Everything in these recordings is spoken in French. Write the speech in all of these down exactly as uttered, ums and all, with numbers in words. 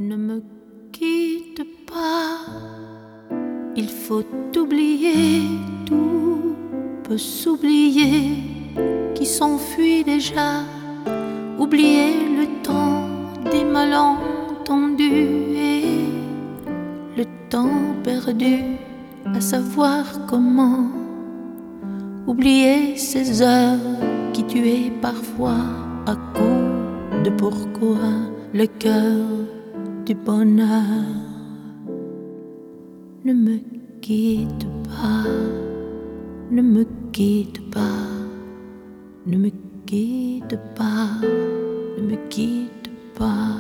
Ne me quitte pas, il faut oublier, tout peut s'oublier, qui s'enfuit déjà, oublier le temps des malentendus et le temps perdu à savoir comment oublier ces heures qui tuaient parfois à coups de pourquoi le cœur du bonheur. Ne me quitte pas, ne me quitte pas, ne me quitte pas, ne me quitte pas.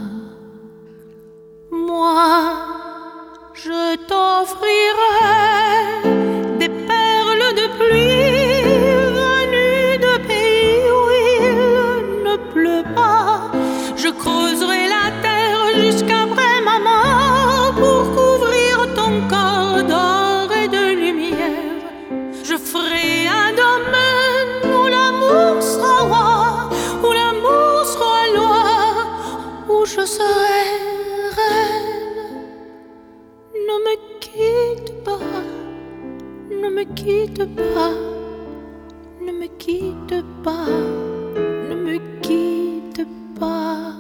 Moi, je t'offrirai des perles de pluie venues de pays où il ne pleut pas. Je creuserai la terre jusqu'après ma mort pour couvrir ton corps d'or et de lumière. Je ferai un domaine où l'amour sera roi, où l'amour sera loi, où je serai reine. Ne me quitte pas, ne me quitte pas, ne me quitte pas, ne me quitte pas,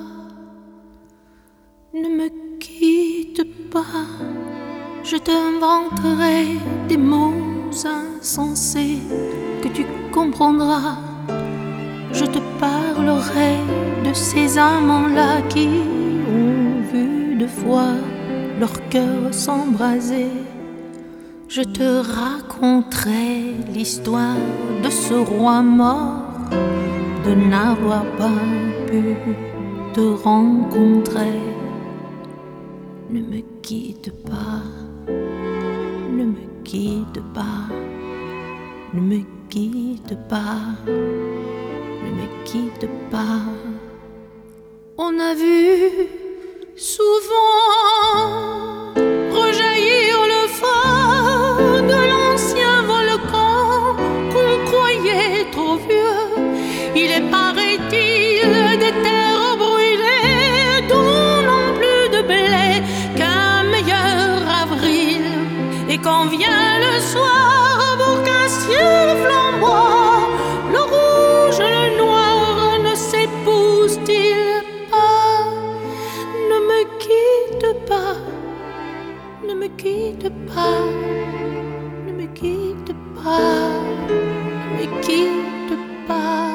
ne me quitte pas. Je t'inventerai des mots insensés que tu comprendras. Je te parlerai de ces amants-là qui ont vu deux fois leur cœur s'embraser. Je te raconterai l'histoire de ce roi mort, de n'avoir pas pu te rencontrer. Ne me quitte pas, ne me quitte pas, ne me quitte pas, ne me quitte pas. On a vu souvent rejaillir le feu de l'ancien volcan qu'on croyait trop vieux. Il est, paraît-il, des terres brûlées dont n'ont plus de blé qu'un meilleur avril. Et quand vient le soir pour qu'un ciel flamboie, le rouge et le noir ne s'épousent-ils pas? Ne me quitte pas, ne me quitte pas, ne me quitte pas, ne me quitte pas,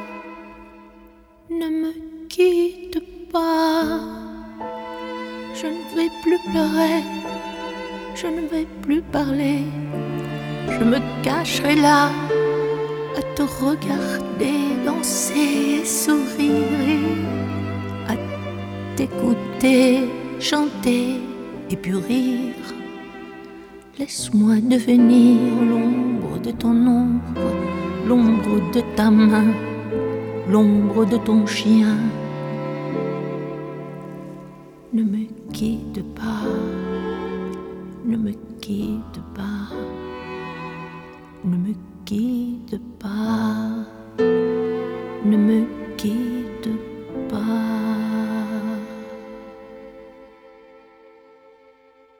ne me quitte pas. Je ne vais plus pleurer, je ne vais plus parler, je me cacherai là à te regarder danser et sourire, à t'écouter chanter et puis rire. Laisse-moi devenir l'ombre de ton ombre, l'ombre de ta main, l'ombre de ton chien. Ne me quitte pas, ne me quitte pas, ne me quitte pas, ne me quitte pas.